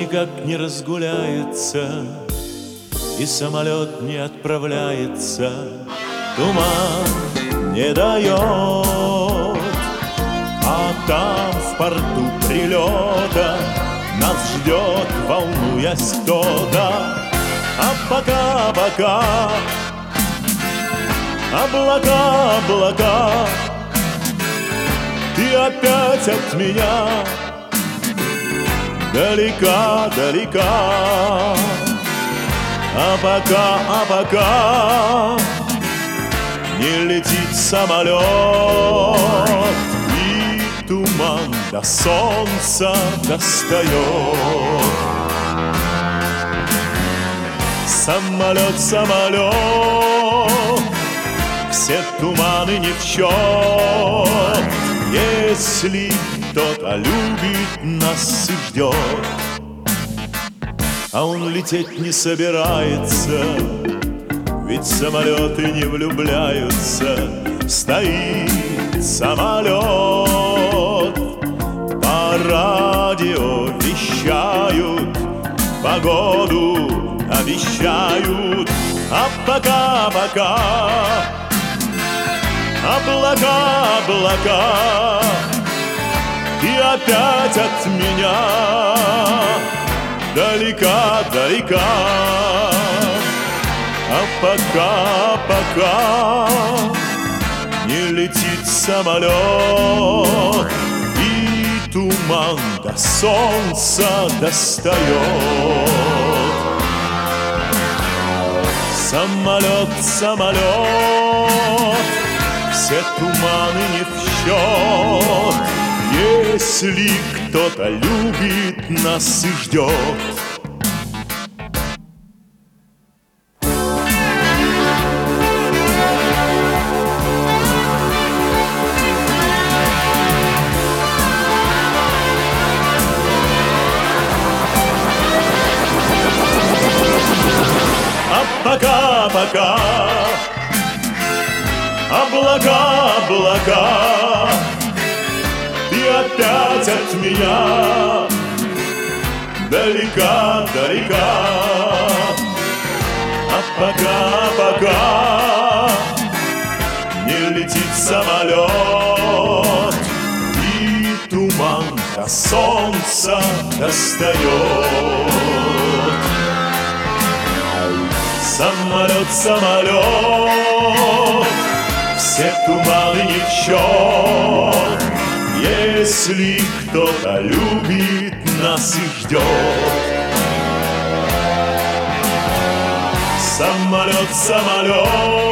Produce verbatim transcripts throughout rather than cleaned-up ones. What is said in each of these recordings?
никак не разгуляется, и самолет не отправляется, туман не дает, а там в порту прилета нас ждет, волнуясь, кто-то. А пока-пока облака, облака, и опять от меня далека, далека. А пока, а пока не летит самолет, и туман до солнца достает. Самолет, самолет, все туманы не в счет, если кто-то любит нас и ждет. А он лететь не собирается, ведь самолеты не влюбляются. Стоит самолет, по радио вещают, погоду обещают. А пока-пока облака, облака, и опять от меня далека, далека. А пока, пока не летит самолет, и туман до солнца достает. Самолет, самолет, все туманы не в счет, если кто-то любит нас и ждет. А пока-пока облака, облака, и опять от меня далека, далека. А пока-пока не летит самолет, и туман до солнца достает. Самолет, самолет, все туманы не в счет, если кто-то любит нас и ждет. Самолет, самолет,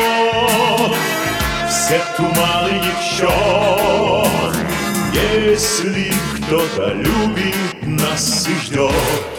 все туманы не в счет, если кто-то любит нас и ждет.